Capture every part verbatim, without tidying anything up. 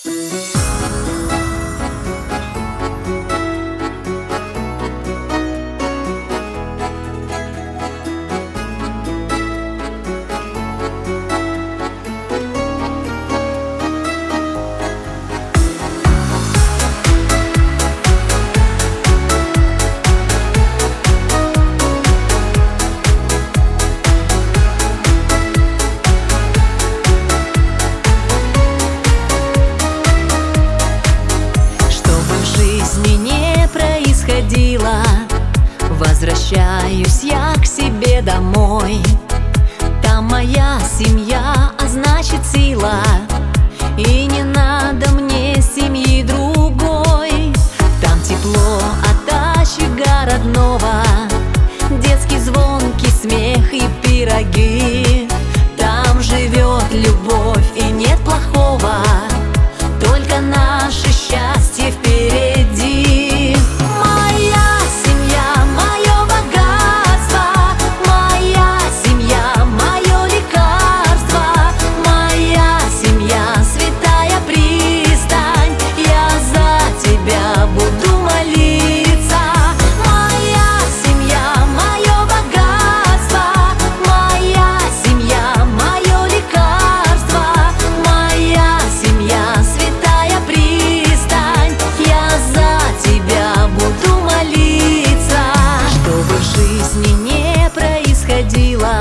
Возвращаюсь я к себе домой. Там моя семья, а значит сила. И не надо мне семьи другой. Там тепло от очага родного, детский звонкий смех и пироги. Там живет любовь и нет плохого, только наше счастье впереди. Моя семья, мое богатство, моя семья, мое лекарство, моя семья, святая пристань. Я за тебя буду молиться. Моя семья, мое богатство, моя семья, мое лекарство, моя семья, святая пристань. Я за тебя буду молиться. Что бы в жизни не происходило,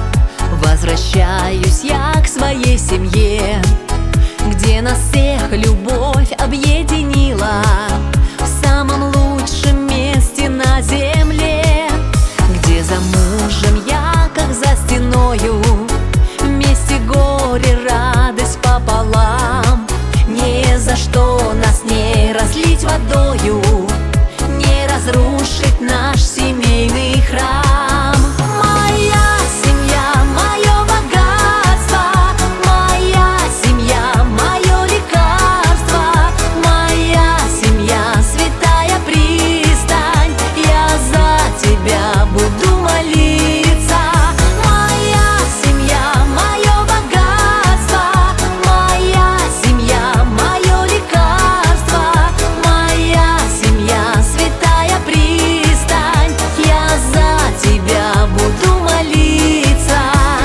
возвращаюсь я к своей семье, где нас всех любовь объединила. В самом лучшем месте на земле, где за мужем я, как за стеною, вместе горе, радость пополам. Не за что нас не разлить водою, не разрушить наш семейный храм. Моя семья, мое богатство, моя семья, мое лекарство, моя семья, святая пристань. Я за тебя буду молиться. Моя семья, мое богатство, моя семья, мое лекарство, моя семья, святая пристань. Я за тебя буду молиться.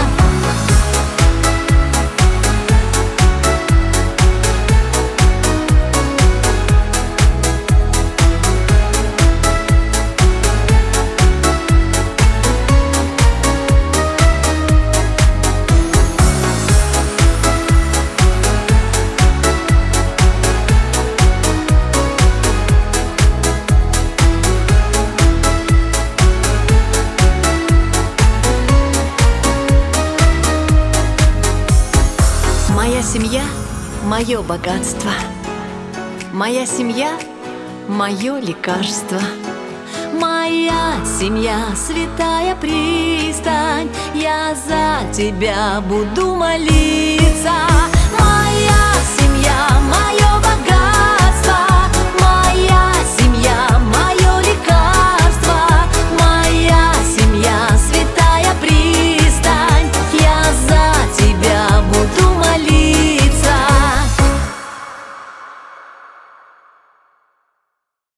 Моя семья – мое богатство, моя семья – мое лекарство, моя семья, святая пристань. Я за тебя буду молиться.